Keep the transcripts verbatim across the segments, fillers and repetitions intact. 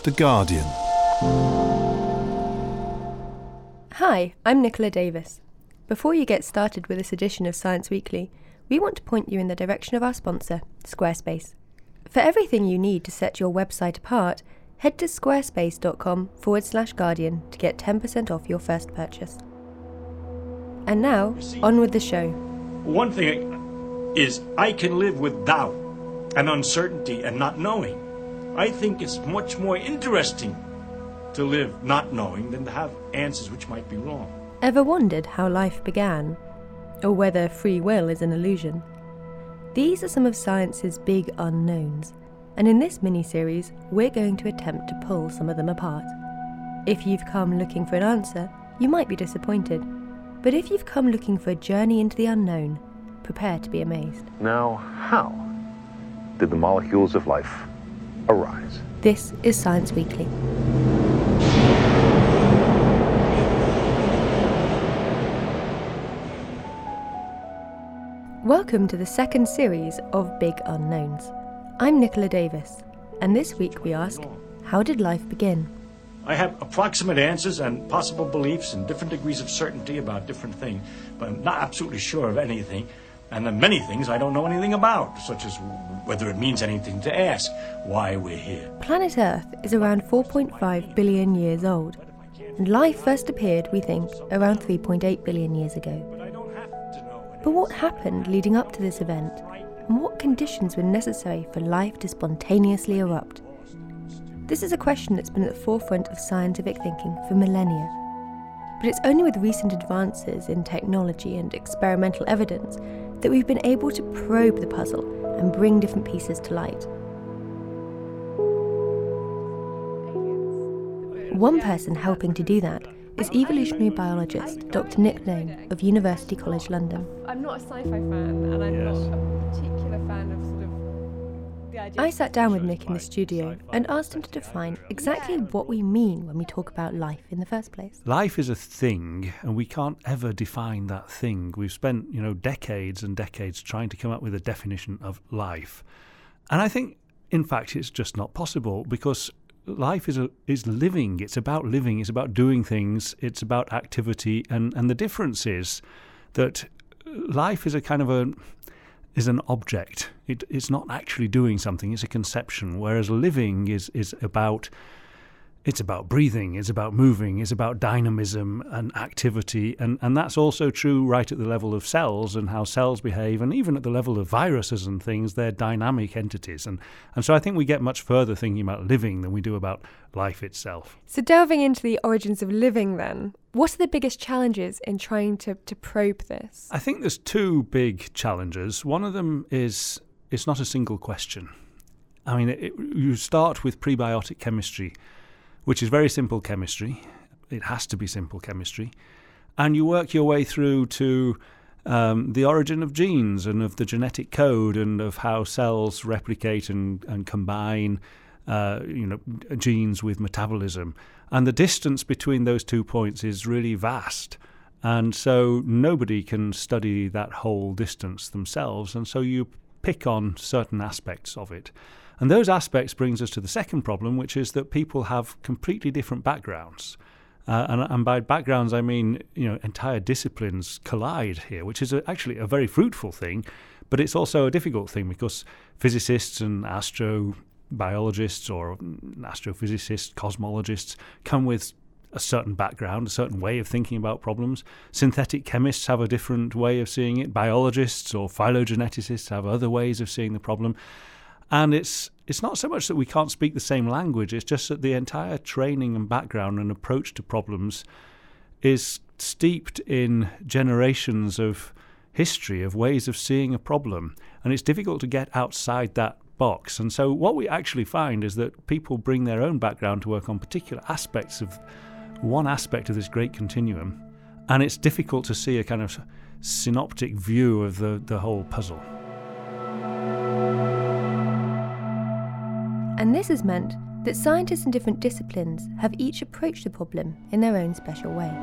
The Guardian. Hi, I'm Nicola Davis. Before you get started with this edition of Science Weekly, we want to point you in the direction of our sponsor, Squarespace. For everything you need to set your website apart, head to squarespace.com forward slash Guardian to get ten percent off your first purchase. And now, on with the show. One thing is, I can live with doubt and uncertainty and not knowing. I think it's much more interesting to live not knowing than to have answers which might be wrong. Ever wondered how life began? Or whether free will is an illusion? These are some of science's big unknowns, and in this mini-series, we're going to attempt to pull some of them apart. If you've come looking for an answer, you might be disappointed. But if you've come looking for a journey into the unknown, prepare to be amazed. Now, how did the molecules of life arise? This is Science Weekly. Welcome to the second series of Big Unknowns. I'm Nicola Davis, and this week we ask, how did life begin? I have approximate answers and possible beliefs and different degrees of certainty about different things, but I'm not absolutely sure of anything. And then many things I don't know anything about, such as whether it means anything to ask why we're here. Planet Earth is around four point five billion years old, and life first appeared, we think, around three point eight billion years ago. But what happened leading up to this event, and what conditions were necessary for life to spontaneously erupt? This is a question that's been at the forefront of scientific thinking for millennia. But it's only with recent advances in technology and experimental evidence that we've been able to probe the puzzle and bring different pieces to light. One person helping to do that is evolutionary biologist Doctor Nick Lone of University College London. I'm not a sci-fi fan, and I'm Yes. not a particular fan of sort of the idea. I sat down with Nick in the studio and asked him to define exactly what we mean when we talk about life in the first place. Life is a thing, and we can't ever define that thing. We've spent, you know, decades and decades trying to come up with a definition of life. And I think, in fact, it's just not possible, because life is a, is living. It's about living. It's about doing things. It's about activity. And, and the difference is that life is a kind of a is an object. It, it's not actually doing something. It's a conception. Whereas living is is about it's about breathing. It's about moving. It's about dynamism and activity. And and that's also true right at the level of cells and how cells behave, and even at the level of viruses and things. They're dynamic entities. And and so I think we get much further thinking about living than we do about life itself. So delving into the origins of living then, what are the biggest challenges in trying to, to probe this? I think there's two big challenges. One of them is it's not a single question. I mean, it, you start with prebiotic chemistry, which is very simple chemistry. It has to be simple chemistry. And you work your way through to um, the origin of genes and of the genetic code and of how cells replicate and, and combine uh, you know, genes with metabolism. And the distance between those two points is really vast. And so nobody can study that whole distance themselves. And so you pick on certain aspects of it. And those aspects brings us to the second problem, which is that people have completely different backgrounds. Uh, and, and by backgrounds, I mean, you know, entire disciplines collide here, which is a, actually a very fruitful thing, but it's also a difficult thing because physicists and astrobiologists or astrophysicists, cosmologists come with a certain background, a certain way of thinking about problems. Synthetic chemists have a different way of seeing it. Biologists or phylogeneticists have other ways of seeing the problem. And it's it's not so much that we can't speak the same language, it's just that the entire training and background and approach to problems is steeped in generations of history, of ways of seeing a problem. And it's difficult to get outside that box. And so what we actually find is that people bring their own background to work on particular aspects of one aspect of this great continuum. And it's difficult to see a kind of synoptic view of the, the whole puzzle. And this has meant that scientists in different disciplines have each approached the problem in their own special way.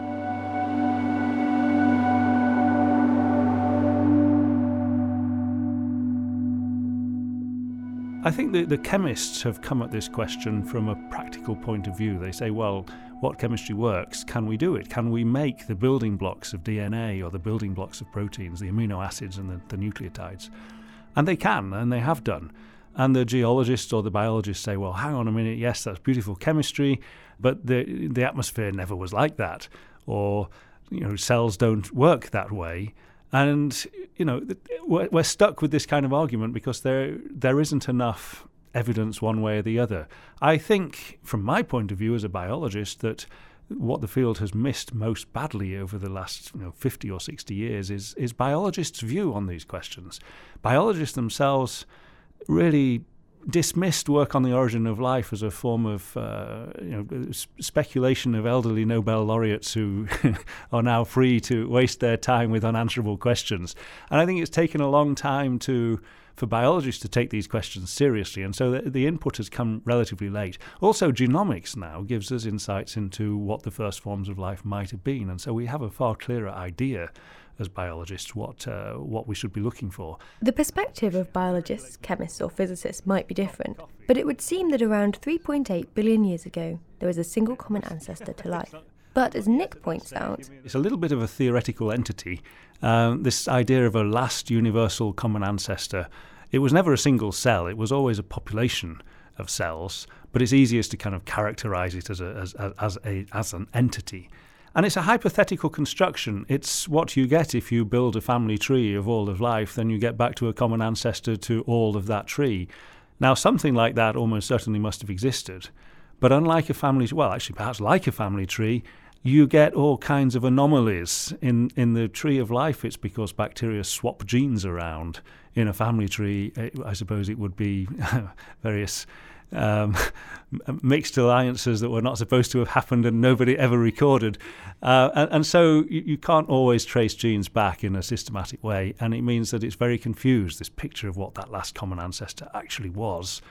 I think the, the chemists have come at this question from a practical point of view. They say, well, what chemistry works? Can we do it? Can we make the building blocks of D N A or the building blocks of proteins, the amino acids and the, the nucleotides? And they can, and they have done. And the geologists or the biologists say, well, hang on a minute, yes, that's beautiful chemistry, but the the atmosphere never was like that. Or, you know, cells don't work that way. And, you know, we're, we're stuck with this kind of argument because there there isn't enough evidence one way or the other. I think, from my point of view as a biologist, that what the field has missed most badly over the last you know, fifty or sixty years is, is biologists' view on these questions. Biologists themselves really dismissed work on the origin of life as a form of uh, you know speculation of elderly Nobel laureates who are now free to waste their time with unanswerable questions. And I think it's taken a long time to for biologists to take these questions seriously, and so the, the input has come relatively late. Also, genomics now gives us insights into what the first forms of life might have been, and so we have a far clearer idea as biologists what uh, what we should be looking for. The perspective of biologists, chemists or physicists might be different, but it would seem that around three point eight billion years ago there was a single common ancestor to life. But as Nick points out, it's a little bit of a theoretical entity. Um, this idea of a last universal common ancestor, it was never a single cell, it was always a population of cells, but it's easiest to kind of characterize it as a, as, as, a, as an entity. And it's a hypothetical construction. It's what you get if you build a family tree of all of life, then you get back to a common ancestor to all of that tree. Now, something like that almost certainly must have existed. But unlike a family, well, actually perhaps like a family tree, you get all kinds of anomalies. In, in the tree of life, it's because bacteria swap genes around. In a family tree, I suppose it would be various Um, mixed alliances that were not supposed to have happened and nobody ever recorded. Uh, and, and so you, you can't always trace genes back in a systematic way, and it means that it's very confused, this picture of what that last common ancestor actually was.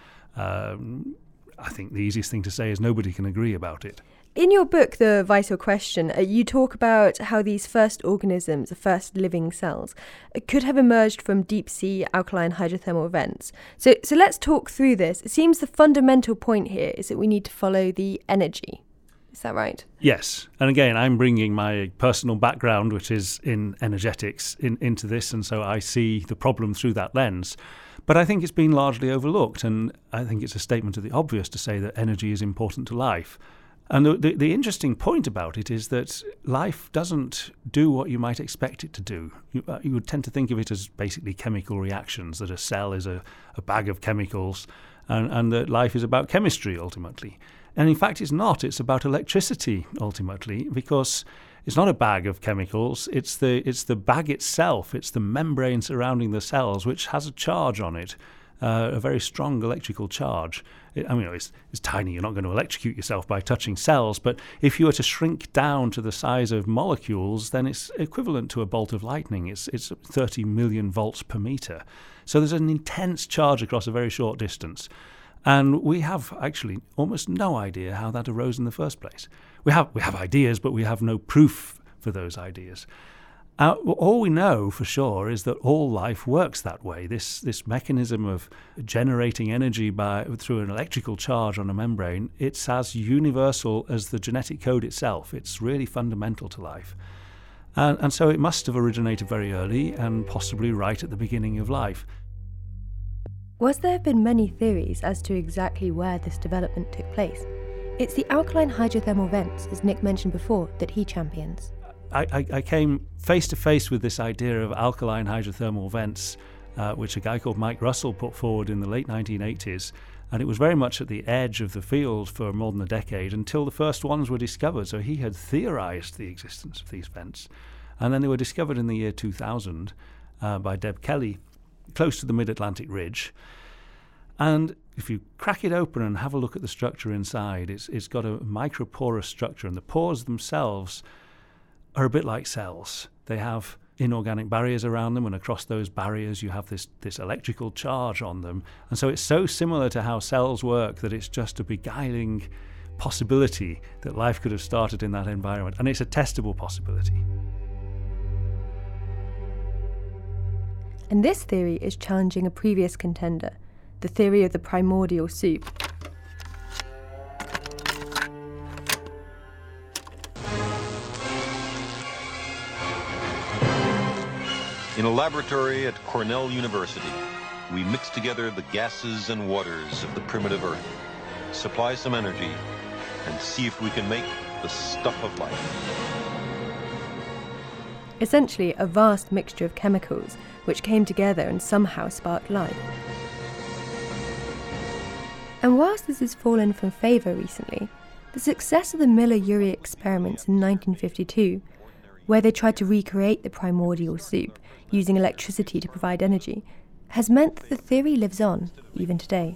Um, I think the easiest thing to say is nobody can agree about it. In your book, The Vital Question, uh, you talk about how these first organisms, the first living cells, uh, could have emerged from deep-sea alkaline hydrothermal vents. So, so let's talk through this. It seems the fundamental point here is that we need to follow the energy. Is that right? Yes. And again, I'm bringing my personal background, which is in energetics, in, into this, and so I see the problem through that lens. But I think it's been largely overlooked, and I think it's a statement of the obvious to say that energy is important to life. And the, the, the interesting point about it is that life doesn't do what you might expect it to do. You, uh, you would tend to think of it as basically chemical reactions, that a cell is a, a bag of chemicals, and, and that life is about chemistry ultimately. And in fact, it's not. It's about electricity ultimately, because it's not a bag of chemicals. It's the it's the bag itself. It's the membrane surrounding the cells, which has a charge on it. Uh, a very strong electrical charge. It, I mean, it's, it's tiny. You're not going to electrocute yourself by touching cells, but if you were to shrink down to the size of molecules, then it's equivalent to a bolt of lightning. It's, it's thirty million volts per meter. So there's an intense charge across a very short distance. And we have actually almost no idea how that arose in the first place. We have, we have ideas, but we have no proof for those ideas. Uh, all we know for sure is that all life works that way. This this mechanism of generating energy by through an electrical charge on a membrane, it's as universal as the genetic code itself. It's really fundamental to life. And, and so it must have originated very early and possibly right at the beginning of life. Whilst there have been many theories as to exactly where this development took place, it's the alkaline hydrothermal vents, as Nick mentioned before, that he champions. I, I, I came face to face with this idea of alkaline hydrothermal vents, uh, which a guy called Mike Russell put forward in the late nineteen eighties, and it was very much at the edge of the field for more than a decade until the first ones were discovered. So he had theorized the existence of these vents, and then they were discovered in the year two thousand uh, by Deb Kelly, close to the mid-Atlantic ridge. And if you crack it open and have a look at the structure inside, it's it's got a microporous structure, and the pores themselves are a bit like cells. They have inorganic barriers around them, and across those barriers you have this, this electrical charge on them. And so it's so similar to how cells work that it's just a beguiling possibility that life could have started in that environment. And it's a testable possibility. And this theory is challenging a previous contender, the theory of the primordial soup. In a laboratory at Cornell University, we mix together the gases and waters of the primitive Earth, supply some energy, and see if we can make the stuff of life. Essentially, a vast mixture of chemicals which came together and somehow sparked life. And whilst this has fallen from favour recently, the success of the Miller-Urey experiments in nineteen fifty-two, where they tried to recreate the primordial soup using electricity to provide energy, has meant that the theory lives on, even today.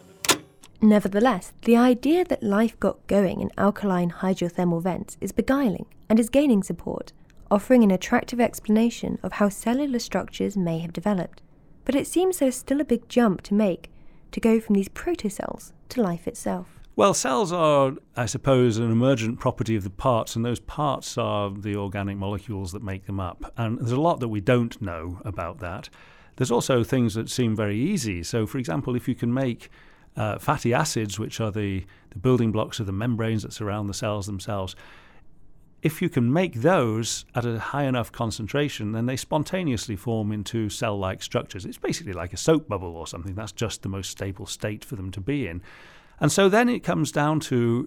Nevertheless, the idea that life got going in alkaline hydrothermal vents is beguiling and is gaining support, offering an attractive explanation of how cellular structures may have developed. But it seems there's still a big jump to make to go from these protocells to life itself. Well, cells are, I suppose, an emergent property of the parts, and those parts are the organic molecules that make them up. And there's a lot that we don't know about that. There's also things that seem very easy. So, for example, if you can make uh, fatty acids, which are the, the building blocks of the membranes that surround the cells themselves, if you can make those at a high enough concentration, then they spontaneously form into cell-like structures. It's basically like a soap bubble or something. That's just the most stable state for them to be in. And so then it comes down to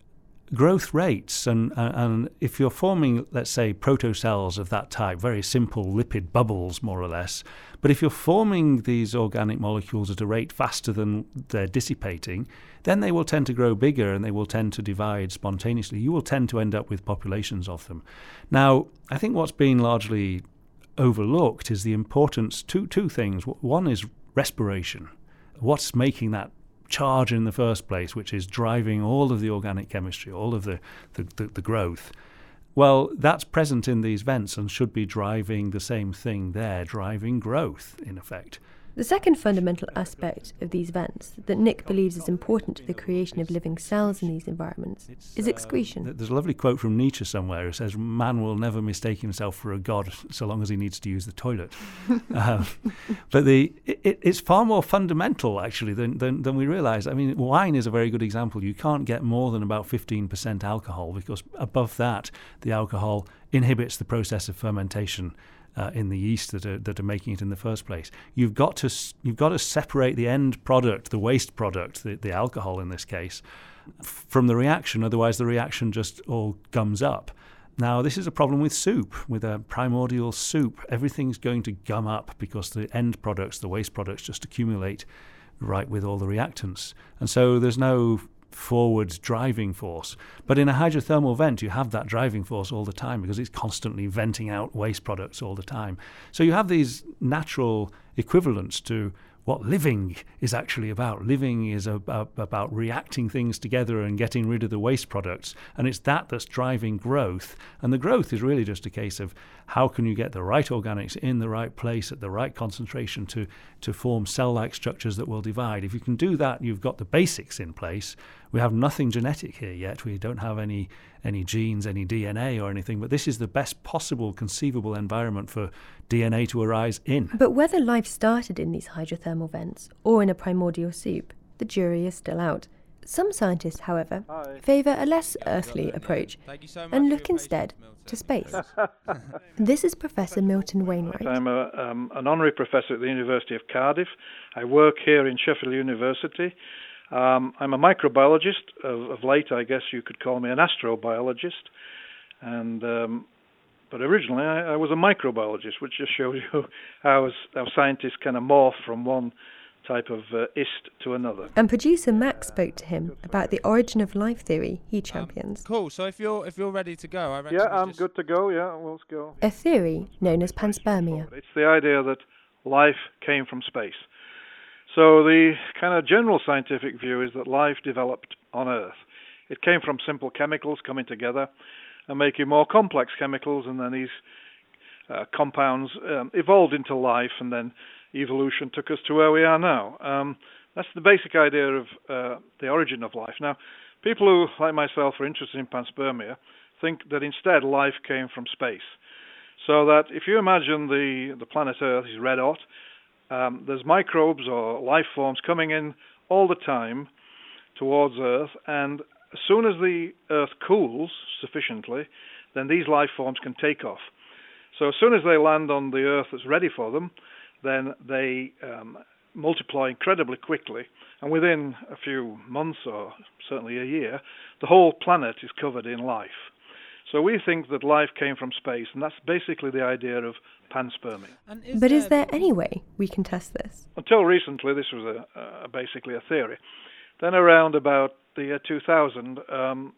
growth rates. And, and if you're forming, let's say, protocells of that type, very simple lipid bubbles, more or less, but if you're forming these organic molecules at a rate faster than they're dissipating, then they will tend to grow bigger and they will tend to divide spontaneously. You will tend to end up with populations of them. Now, I think what's been largely overlooked is the importance, two, two things. One is respiration. What's making that charge in the first place, which is driving all of the organic chemistry, all of the, the, the, the growth? Well, that's present in these vents and should be driving the same thing there, driving growth, in effect. The second fundamental aspect of these vents that Nick believes is important to the creation of living cells in these environments is excretion. Uh, there's a lovely quote from Nietzsche somewhere who says, "Man will never mistake himself for a god so long as he needs to use the toilet." um, but the it, it's far more fundamental, actually, than, than, than we realise. I mean, wine is a very good example. You can't get more than about fifteen percent alcohol, because above that, the alcohol inhibits the process of fermentation Uh, in the yeast that are that are making it in the first place. You've got to you've got to separate the end product, the waste product, the, the alcohol in this case, f- from the reaction. Otherwise, the reaction just all gums up. Now, this is a problem with soup, with a primordial soup. Everything's going to gum up because the end products, the waste products, just accumulate right with all the reactants, and so there's no forward driving force. But in a hydrothermal vent, you have that driving force all the time because it's constantly venting out waste products all the time. So you have these natural equivalents to what living is actually about. Living is about, about reacting things together and getting rid of the waste products. And it's that that's driving growth. And the growth is really just a case of how can you get the right organics in the right place at the right concentration to, to form cell-like structures that will divide. If you can do that, you've got the basics in place. We have nothing genetic here yet. We don't have any any genes, any D N A or anything, but this is the best possible conceivable environment for D N A to arise in. But whether life started in these hydrothermal vents or in a primordial soup, the jury is still out. Some scientists, however, favour a less earthly approach and look instead to space. This is Professor Milton Wainwright. I'm a, um, an honorary professor at the University of Cardiff. I work here in Sheffield University. Um, I'm a microbiologist. Of, of late, I guess you could call me an astrobiologist. And um, but originally, I, I was a microbiologist, which just shows you how, how scientists kind of morph from one type of uh, ist to another. And producer Max spoke to him about the origin of life theory he champions. Um, cool. So if you're if you're ready to go, I reckon yeah, I'm just... good to go. Yeah, let's go. A theory known as panspermia. It's the idea that life came from space. So the kind of general scientific view is that life developed on Earth. It came from simple chemicals coming together and making more complex chemicals, and then these uh, compounds um, evolved into life, and then evolution took us to where we are now. Um, that's the basic idea of uh, the origin of life. Now, people who, like myself, are interested in panspermia think that instead life came from space. So that if you imagine the, the planet Earth is red hot, Um, there's microbes or life forms coming in all the time towards Earth, and as soon as the Earth cools sufficiently, then these life forms can take off. So as soon as they land on the Earth that's ready for them, then they um, multiply incredibly quickly, and within a few months or certainly a year, the whole planet is covered in life. So we think that life came from space, and that's basically the idea of panspermia. Is but there... is there any way we can test this? Until recently, this was a, uh, basically a theory. Then around about the year two thousand, um,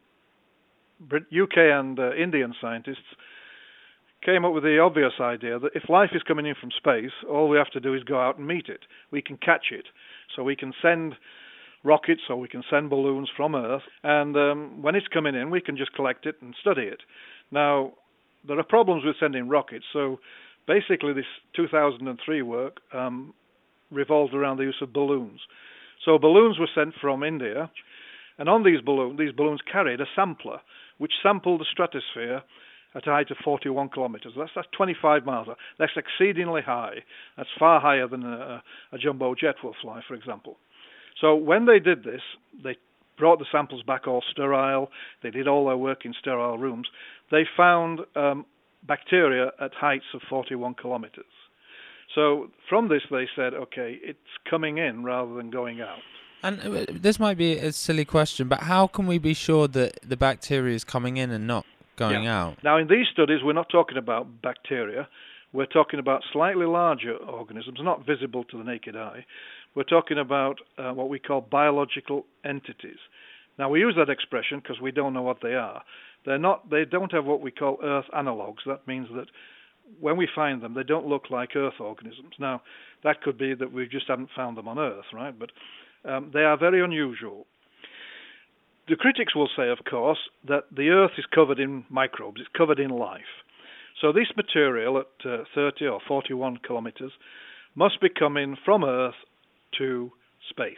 U K and uh, Indian scientists came up with the obvious idea that if life is coming in from space, all we have to do is go out and meet it. We can catch it. So we can send rockets or we can send balloons from Earth, and um, when it's coming in, we can just collect it and study it. Now, there are problems with sending rockets, so basically this two thousand three work um, revolved around the use of balloons. So balloons were sent from India, and on these balloons, these balloons carried a sampler, which sampled the stratosphere at a height of forty-one kilometers. That's, that's twenty-five miles. That's exceedingly high. That's far higher than a, a jumbo jet will fly, for example. So when they did this, they brought the samples back all sterile. They did all their work in sterile rooms. They found um, bacteria at heights of forty-one kilometers. So from this, they said, okay, it's coming in rather than going out. And uh, this might be a silly question, but how can we be sure that the bacteria is coming in and not going yeah. out? Now, in these studies, we're not talking about bacteria. We're talking about slightly larger organisms, not visible to the naked eye. We're talking about uh, what we call biological entities. Now, we use that expression because we don't know what they are. They're not. They don't have what we call Earth analogues. That means that when we find them, they don't look like Earth organisms. Now, that could be that we just haven't found them on Earth, right? But um, they are very unusual. The critics will say, of course, that the Earth is covered in microbes. It's covered in life. So this material at uh, thirty or forty-one kilometers must be coming from Earth to space,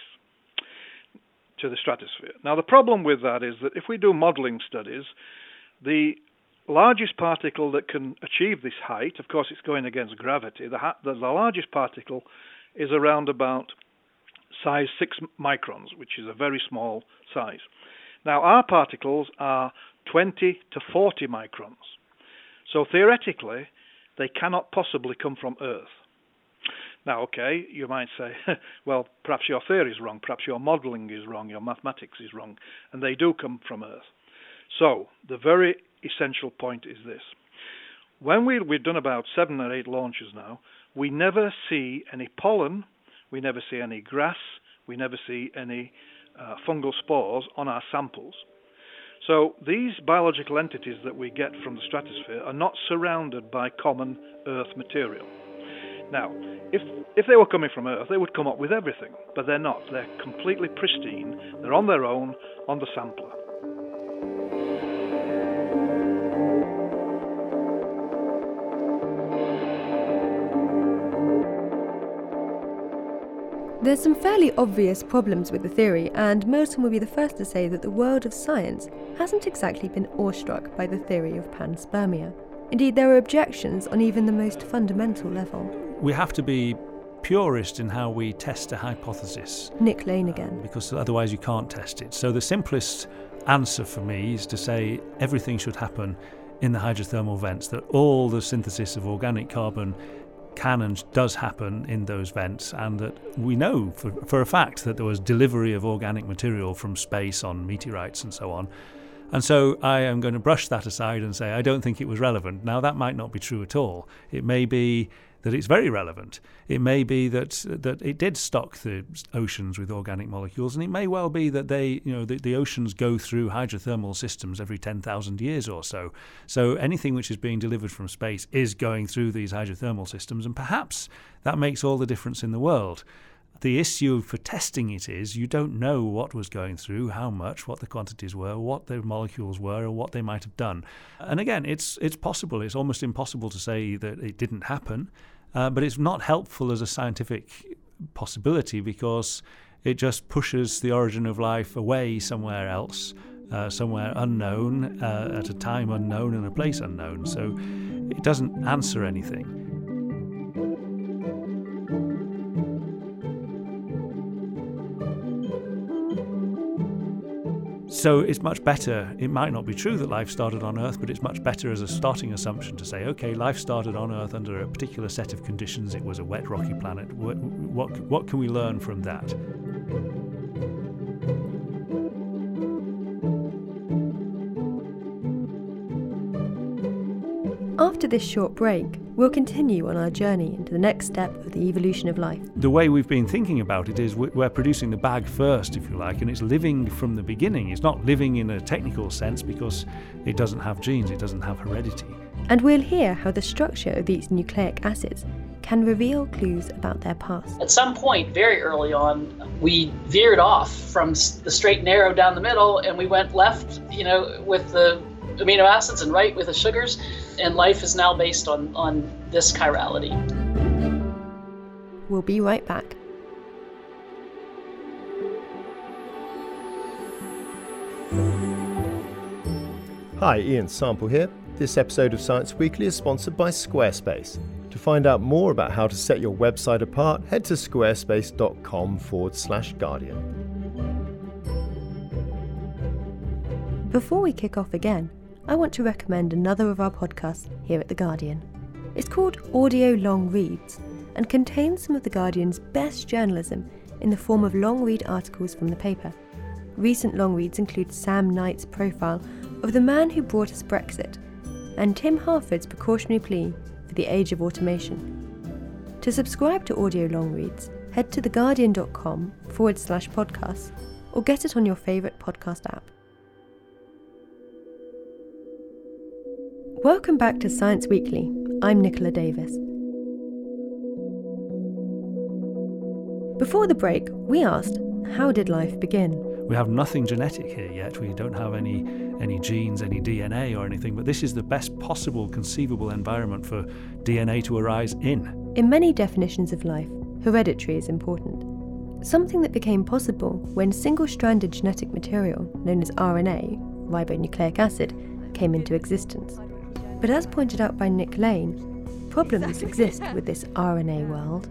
to the stratosphere. Now, the problem with that is that if we do modeling studies, the largest particle that can achieve this height, of course it's going against gravity, the, ha- the, the largest particle is around about size six microns, which is a very small size. Now, our particles are twenty to forty microns. So theoretically, they cannot possibly come from Earth. Now, okay, you might say, well, perhaps your theory is wrong, perhaps your modeling is wrong, your mathematics is wrong, and they do come from Earth. So, the very essential point is this. When we, we've done about seven or eight launches now, we never see any pollen, we never see any grass, we never see any uh, fungal spores on our samples. So these biological entities that we get from the stratosphere are not surrounded by common Earth material. Now, if if they were coming from Earth, they would come up with everything, but they're not. They're completely pristine. They're on their own on the sampler. There's some fairly obvious problems with the theory, and Milton will be the first to say that the world of science hasn't exactly been awestruck by the theory of panspermia. Indeed, there are objections on even the most fundamental level. We have to be purist in how we test a hypothesis. Nick Lane again. Uh, because otherwise you can't test it. So the simplest answer for me is to say everything should happen in the hydrothermal vents, that all the synthesis of organic carbon can and does happen in those vents, and that we know for, for a fact that there was delivery of organic material from space on meteorites and so on. And so I am going to brush that aside and say I don't think it was relevant. Now, that might not be true at all. It may be that it's very relevant. It may be that that it did stock the oceans with organic molecules, and it may well be that they, you know, the, the oceans go through hydrothermal systems every ten thousand years or so. So anything which is being delivered from space is going through these hydrothermal systems, and perhaps that makes all the difference in the world. The issue for testing it is you don't know what was going through, how much, what the quantities were, what the molecules were, or what they might have done. And again, it's it's possible. It's almost impossible to say that it didn't happen, uh, but it's not helpful as a scientific possibility because it just pushes the origin of life away somewhere else, uh, somewhere unknown, uh, at a time unknown and a place unknown. So it doesn't answer anything. So it's much better, it might not be true that life started on Earth, but it's much better as a starting assumption to say, okay, life started on Earth under a particular set of conditions. It was a wet, rocky planet. What, what, what can we learn from that? After this short break, we'll continue on our journey into the next step of the evolution of life. The way we've been thinking about it is we're producing the bag first, if you like, and it's living from the beginning. It's not living in a technical sense because it doesn't have genes, it doesn't have heredity. And we'll hear how the structure of these nucleic acids can reveal clues about their past. At some point, very early on, we veered off from the straight and narrow down the middle, and we went left, you know, with the amino acids and right with the sugars, and life is now based on, on this chirality. We'll be right back. Hi, Ian Sample here. This episode of Science Weekly is sponsored by Squarespace. To find out more about how to set your website apart, head to squarespace.com forward slash Guardian. Before we kick off again, I want to recommend another of our podcasts here at The Guardian. It's called Audio Long Reads and contains some of The Guardian's best journalism in the form of long read articles from the paper. Recent long reads include Sam Knight's profile of the man who brought us Brexit and Tim Harford's precautionary plea for the age of automation. To subscribe to Audio Long Reads, head to theguardian.com forward slash podcasts or get it on your favourite podcast app. Welcome back to Science Weekly. I'm Nicola Davis. Before the break, we asked, how did life begin? We have nothing genetic here yet. We don't have any any genes, any D N A or anything, but this is the best possible conceivable environment for D N A to arise in. In many definitions of life, hereditary is important. Something that became possible when single-stranded genetic material, known as R N A, ribonucleic acid, came into existence. But as pointed out by Nick Lane, problems exist with this R N A world.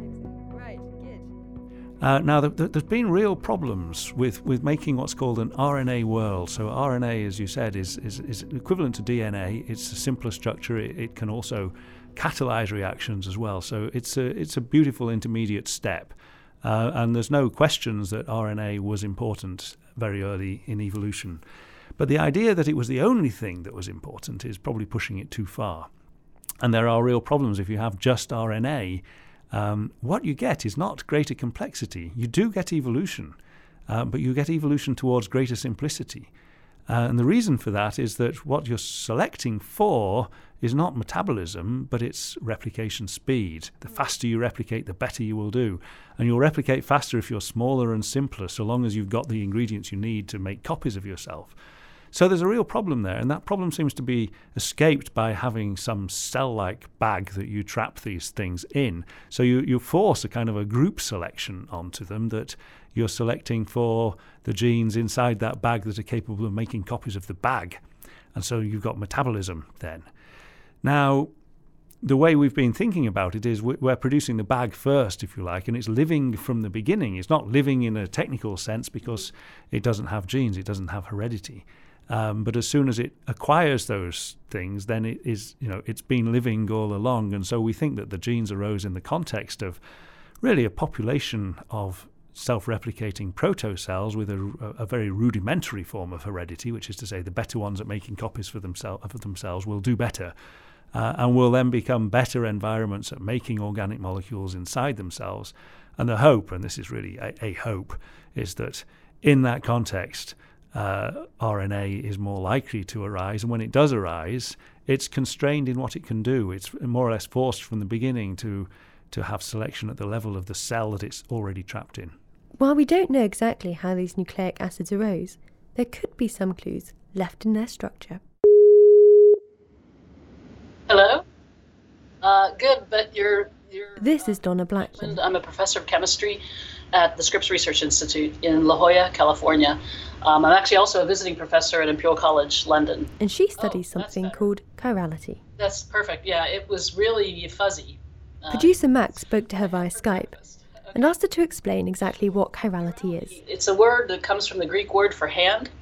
Uh, now, the, the, there's been real problems with, with making what's called an R N A world. So R N A, as you said, is, is, is equivalent to D N A. It's a simpler structure. It, it can also catalyze reactions as well. So it's a, it's a beautiful intermediate step. Uh, and there's no questions that R N A was important very early in evolution. But the idea that it was the only thing that was important is probably pushing it too far. And there are real problems if you have just R N A. Um, what you get is not greater complexity. You do get evolution, uh, but you get evolution towards greater simplicity. Uh, and the reason for that is that what you're selecting for is not metabolism, but it's replication speed. The faster you replicate, the better you will do. And you'll replicate faster if you're smaller and simpler, so long as you've got the ingredients you need to make copies of yourself. So there's a real problem there, and that problem seems to be escaped by having some cell-like bag that you trap these things in. So you, you force a kind of a group selection onto them, that you're selecting for the genes inside that bag that are capable of making copies of the bag. And so you've got metabolism then. Now, the way we've been thinking about it is we're producing the bag first, if you like, and it's living from the beginning. It's not living in a technical sense because it doesn't have genes, it doesn't have heredity. Um, but as soon as it acquires those things, then it is, you know, it's been living all along. And so we think that the genes arose in the context of really a population of self-replicating protocells with a, a very rudimentary form of heredity, which is to say the better ones at making copies for, themsel- for themselves will do better uh, and will then become better environments at making organic molecules inside themselves. And the hope, and this is really a, a hope, is that in that context, Uh, R N A is more likely to arise, and when it does arise, it's constrained in what it can do. It's more or less forced from the beginning to to have selection at the level of the cell that it's already trapped in. While we don't know exactly how these nucleic acids arose, there could be some clues left in their structure. Hello? Uh, good, but you're... you're this is Donna Blackman. I'm a professor of chemistry at the Scripps Research Institute in La Jolla, California. Um, I'm actually also a visiting professor at Imperial College London. And she studies oh, something called chirality. That's perfect, yeah. It was really fuzzy. Uh, Producer Max spoke to her via Skype okay. and asked her to explain exactly what chirality is. It's a word that comes from the Greek word for hand,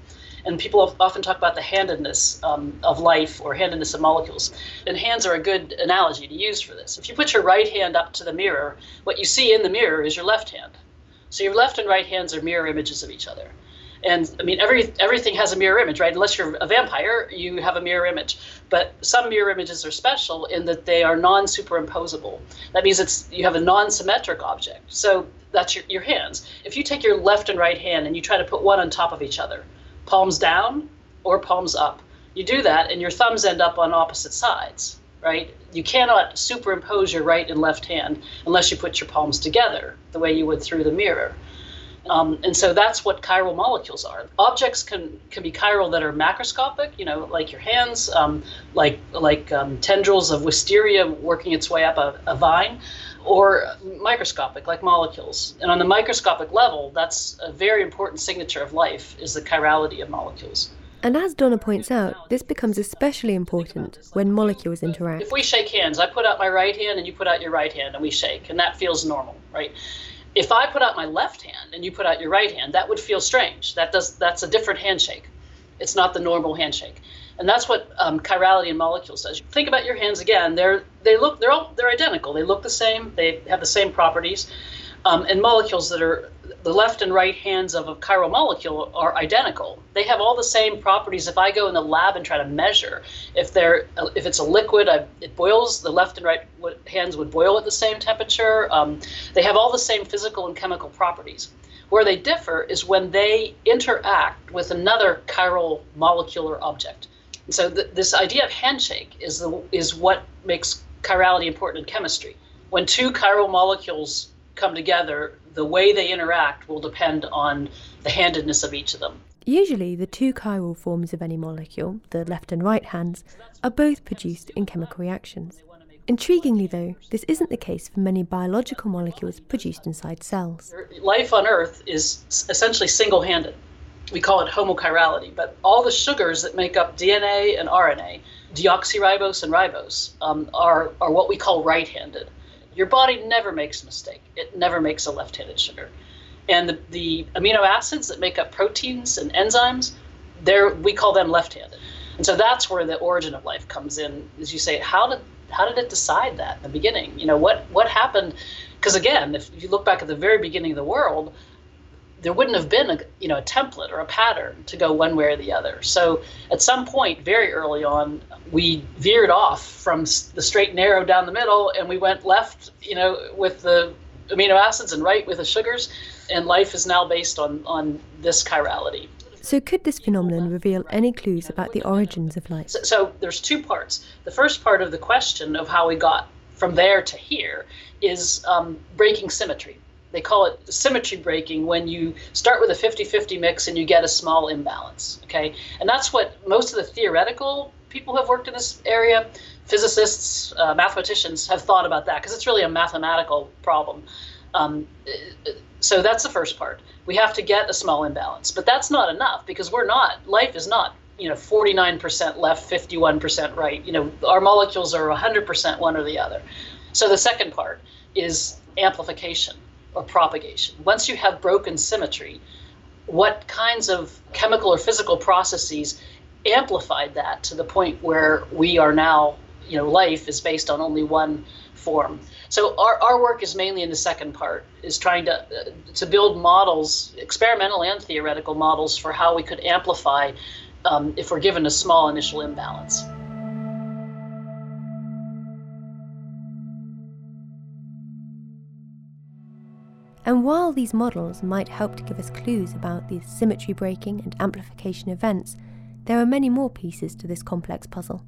And people often talk about the handedness um, of life or handedness of molecules. And hands are a good analogy to use for this. If you put your right hand up to the mirror, what you see in the mirror is your left hand. So your left and right hands are mirror images of each other. And I mean, every everything has a mirror image, right? Unless you're a vampire, you have a mirror image. But some mirror images are special in that they are non-superimposable. That means it's you have a non-symmetric object. So that's your, your hands. If you take your left and right hand and you try to put one on top of each other, palms down or palms up, you do that and your thumbs end up on opposite sides, right? You cannot superimpose your right and left hand unless you put your palms together the way you would through the mirror. Um, and so that's what chiral molecules are. Objects can, can be chiral that are macroscopic, you know, like your hands, um, like like um, tendrils of wisteria working its way up a, a vine, or microscopic, like molecules. And on the microscopic level, that's a very important signature of life, is the chirality of molecules. And as Donna points out, this becomes especially important when molecules interact. If we shake hands, I put out my right hand and you put out your right hand and we shake, and that feels normal, right? If I put out my left hand and you put out your right hand, that would feel strange. That does that's a different handshake. It's not the normal handshake. And that's what um, chirality in molecules does. Think about your hands again. They're they look they're all they're identical. They look the same. They have the same properties. Um, and molecules that are the left and right hands of a chiral molecule are identical. They have all the same properties. If I go in the lab and try to measure, if they're if it's a liquid, I, it boils. The left and right hands would boil at the same temperature. Um, they have all the same physical and chemical properties. Where they differ is when they interact with another chiral molecular object. And so th- this idea of handshake is the is what makes chirality important in chemistry. When two chiral molecules come together, the way they interact will depend on the handedness of each of them. Usually, the two chiral forms of any molecule, the left and right hands, are both produced in chemical reactions. Intriguingly, though, this isn't the case for many biological molecules produced inside cells. Life on Earth is essentially single-handed. We call it homochirality, but all the sugars that make up D N A and R N A, deoxyribose and ribose, um, are, are what we call right-handed. Your body never makes a mistake. It never makes a left-handed sugar. And the, the amino acids that make up proteins and enzymes, they're, we call them left-handed. And so that's where the origin of life comes in, as you say, how did how did it decide that in the beginning? You know, what, what happened? Because again, if you look back at the very beginning of the world, there wouldn't have been a, you know, a template or a pattern to go one way or the other. So at some point, very early on, we veered off from the straight and narrow down the middle, and we went left, you know, with the amino acids and right with the sugars, and life is now based on, on this chirality. So could this phenomenon reveal any clues about the origins of life? So, so there's two parts. The first part of the question of how we got from there to here is um, breaking symmetry. They call it symmetry breaking when you start with a fifty-fifty mix and you get a small imbalance, okay? And that's what most of the theoretical people who have worked in this area, physicists, uh, mathematicians, have thought about that, because it's really a mathematical problem. Um, so that's the first part. We have to get a small imbalance, but that's not enough, because we're not, life is not, you know, forty-nine percent left, fifty-one percent right. You know, our molecules are one hundred percent one or the other. So the second part is amplification or propagation. Once you have broken symmetry, what kinds of chemical or physical processes amplified that to the point where we are now, you know, life is based on only one form. So our, our work is mainly in the second part, is trying to uh, to build models, experimental and theoretical models, for how we could amplify um, if we're given a small initial imbalance. And while these models might help to give us clues about these symmetry breaking and amplification events, there are many more pieces to this complex puzzle.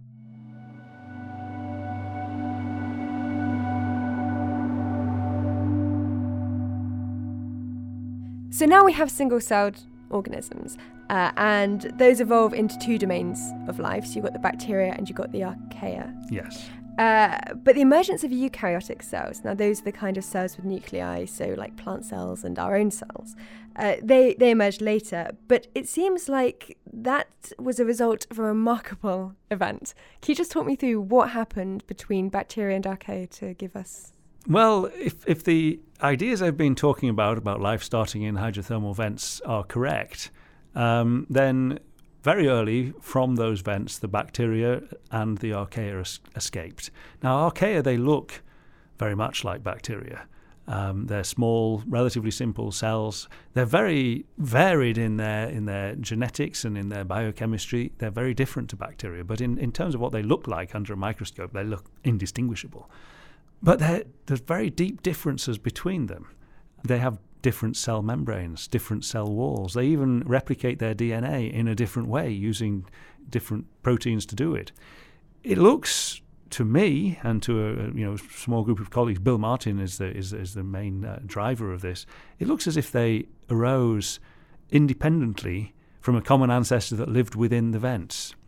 So now we have single-celled organisms, uh, and those evolve into two domains of life. So you've got the bacteria and you've got the archaea. Yes. Uh, but the emergence of eukaryotic cells, now those are the kind of cells with nuclei, so like plant cells and our own cells, uh, they, they emerged later. But it seems like that was a result of a remarkable event. Can you just talk me through what happened between bacteria and archaea to give us... Well, if if the ideas I've been talking about, about life starting in hydrothermal vents, are correct, um, then very early from those vents, the bacteria and the archaea es- escaped. Now, archaea, they look very much like bacteria. Um, they're small, relatively simple cells. They're very varied in their in their genetics and in their biochemistry. They're very different to bacteria, but in, in terms of what they look like under a microscope, they look indistinguishable. But there's very deep differences between them. They have different cell membranes, different cell walls. They even replicate their D N A in a different way using different proteins to do it. It looks to me and to a you know small group of colleagues, Bill Martin is the is, is the main uh, driver of this. It looks as if they arose independently from a common ancestor that lived within the vents,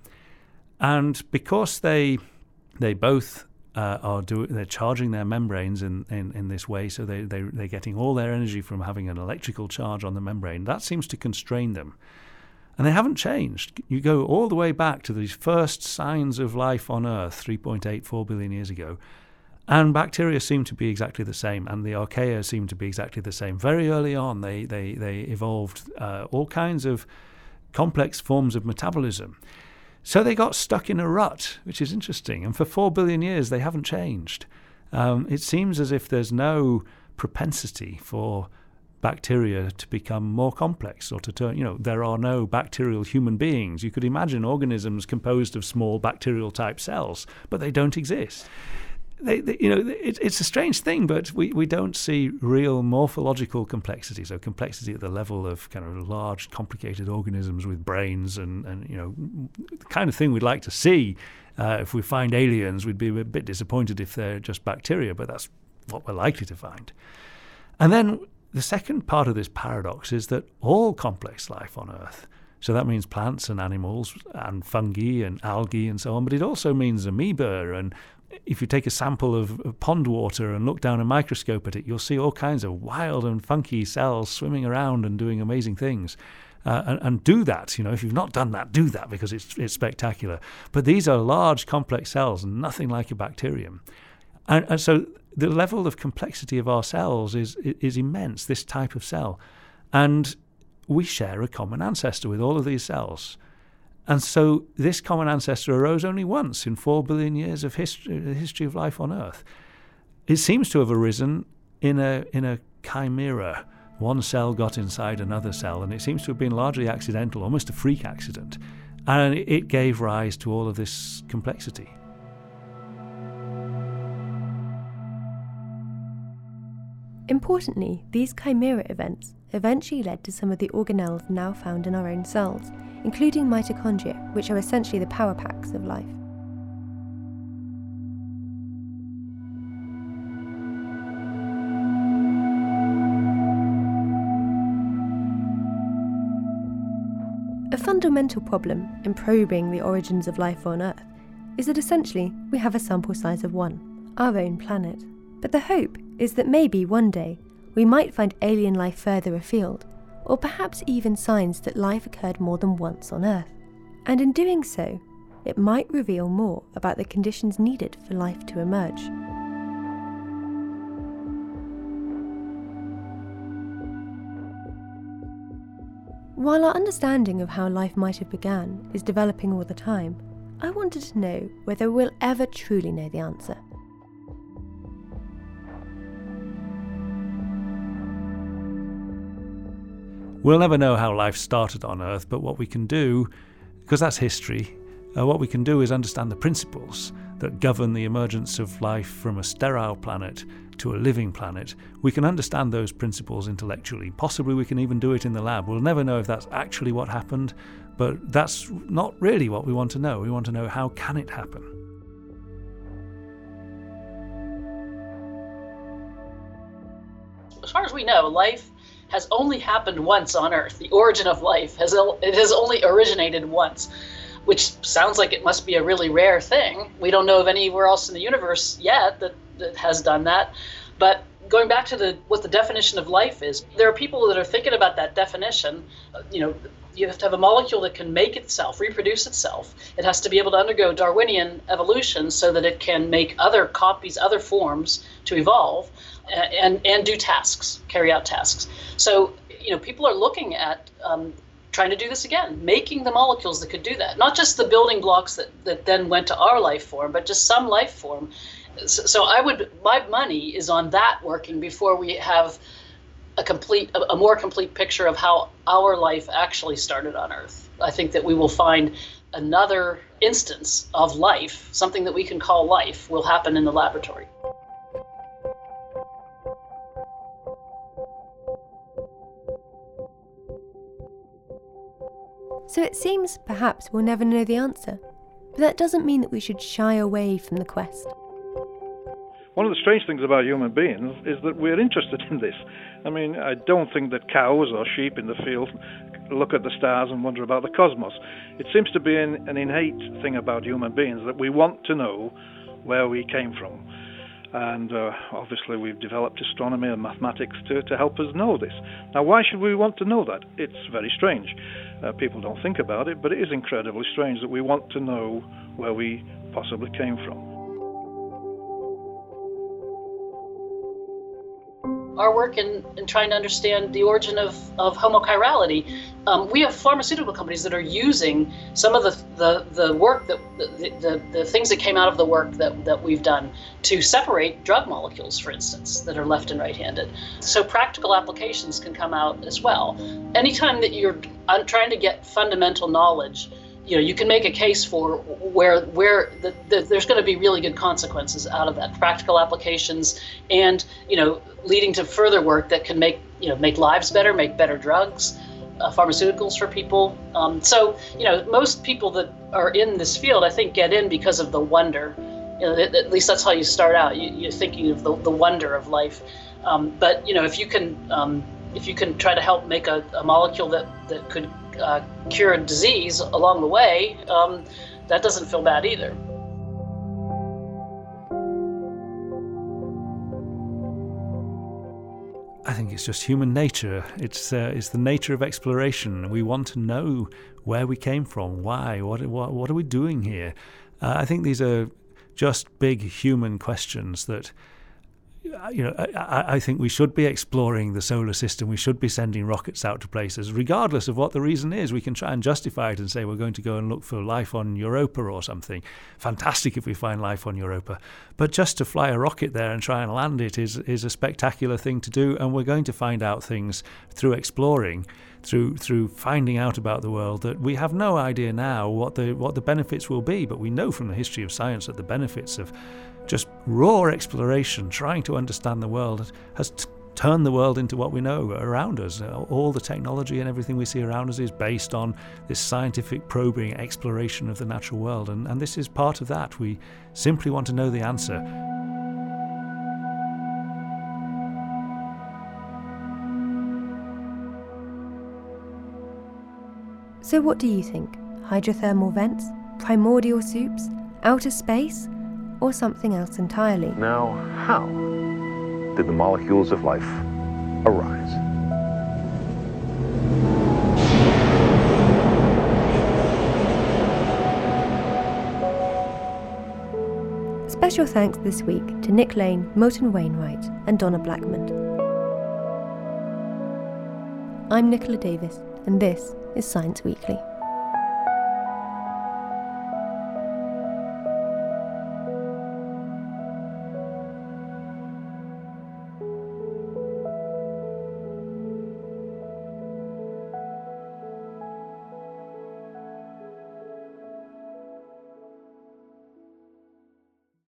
and because they they both uh, are do they're charging their membranes in, in, in this way, so they they they're getting all their energy from having an electrical charge on the membrane. That seems to constrain them. And they haven't changed. You go all the way back to these first signs of life on Earth three point eight four billion years ago, and bacteria seem to be exactly the same, and the archaea seem to be exactly the same. Very early on, they they, they evolved uh, all kinds of complex forms of metabolism. So they got stuck in a rut, which is interesting. And for four billion years, they haven't changed. Um, it seems as if there's no propensity for bacteria to become more complex or to turn, you know, there are no bacterial human beings. You could imagine organisms composed of small bacterial type cells, but they don't exist. They, they, you know, it, it's a strange thing, but we, we don't see real morphological complexity, so complexity at the level of kind of large, complicated organisms with brains and, and you know, the kind of thing we'd like to see. Uh, if we find aliens, we'd be a bit disappointed if they're just bacteria, but that's what we're likely to find. And then the second part of this paradox is that all complex life on Earth, so that means plants and animals and fungi and algae and so on, but it also means amoeba. And if you take a sample of, of pond water and look down a microscope at it, you'll see all kinds of wild and funky cells swimming around and doing amazing things. Uh, and, and do that, you know, if you've not done that, do that because it's it's spectacular. But these are large, complex cells, nothing like a bacterium. And, and so the level of complexity of our cells is is immense, this type of cell. And we share a common ancestor with all of these cells. And so this common ancestor arose only once in four billion years of history, the history of life on Earth. It seems to have arisen in a in a chimera. One cell got inside another cell, and it seems to have been largely accidental, almost a freak accident. And it gave rise to all of this complexity. Importantly, these chimera events eventually led to some of the organelles now found in our own cells, including mitochondria, which are essentially the power packs of life. A fundamental problem in probing the origins of life on Earth is that essentially we have a sample size of one, our own planet. But the hope is that maybe one day we might find alien life further afield, or perhaps even signs that life occurred more than once on Earth. And in doing so, it might reveal more about the conditions needed for life to emerge. While our understanding of how life might have begun is developing all the time, I wanted to know whether we'll ever truly know the answer. We'll never know how life started on Earth, but what we can do, because that's history, uh, what we can do is understand the principles that govern the emergence of life from a sterile planet to a living planet. We can understand those principles intellectually. Possibly we can even do it in the lab. We'll never know if that's actually what happened, but that's not really what we want to know. We want to know, how can it happen? As far as we know, life has only happened once on Earth. The origin of life has it has only originated once, which sounds like it must be a really rare thing. We don't know of anywhere else in the universe yet that, that has done that. But going back to the what the definition of life is, there are people that are thinking about that definition. You know, you have to have a molecule that can make itself, reproduce itself. It has to be able to undergo Darwinian evolution so that it can make other copies, other forms to evolve and, and do tasks, carry out tasks. So, you know, people are looking at um, trying to do this again, making the molecules that could do that. Not just the building blocks that, that then went to our life form, but just some life form. So, so I would, my money is on that working before we have a complete, a, a more complete picture of how our life actually started on Earth. I think that we will find another instance of life, something that we can call life, will happen in the laboratory. So it seems perhaps we'll never know the answer, but that doesn't mean that we should shy away from the quest. One of the strange things about human beings is that we're interested in this. I mean, I don't think that cows or sheep in the field look at the stars and wonder about the cosmos. It seems to be an, an innate thing about human beings that we want to know where we came from. And uh, obviously we've developed astronomy and mathematics to, to help us know this. Now, why should we want to know that? It's very strange. Uh, people don't think about it, but it is incredibly strange that we want to know where we possibly came from. Our work in, in trying to understand the origin of, of Homo chirality, um, we have pharmaceutical companies that are using some of the the, the work, that the, the, the things that came out of the work that, that we've done to separate drug molecules, for instance, that are left and right-handed. So practical applications can come out as well. Anytime that you're trying to get fundamental knowledge, you know, you can make a case for where where the, the, there's going to be really good consequences out of that, practical applications, and you know, leading to further work that can make you know make lives better, make better drugs, uh, pharmaceuticals for people. Um, so you know, most people that are in this field, I think, get in because of the wonder. You know, at, at least that's how you start out. You, you're thinking of the, the wonder of life. Um, but you know, if you can um, if you can try to help make a, a molecule that that could Uh, cure a disease along the way, um, that doesn't feel bad either. I think it's just human nature. It's uh, it's the nature of exploration. We want to know where we came from, why, what what, what are we doing here? Uh, I think these are just big human questions that, you know, I, I think we should be exploring the solar system. We should be sending rockets out to places, regardless of what the reason is. We can try and justify it and say we're going to go and look for life on Europa or something. Fantastic if we find life on Europa. But just to fly a rocket there and try and land it is is a spectacular thing to do, and we're going to find out things through exploring, through through finding out about the world that we have no idea now what the what the benefits will be. But we know from the history of science that the benefits of just raw exploration, trying to understand the world, has t- turned the world into what we know around us. All the technology and everything we see around us is based on this scientific probing exploration of the natural world, and, and this is part of that. We simply want to know the answer. So what do you think? Hydrothermal vents? Primordial soups? Outer space? Or something else entirely? Now, how did the molecules of life arise? Special thanks this week to Nick Lane, Moulton Wainwright, and Donna Blackman. I'm Nicola Davis, and this is Science Weekly.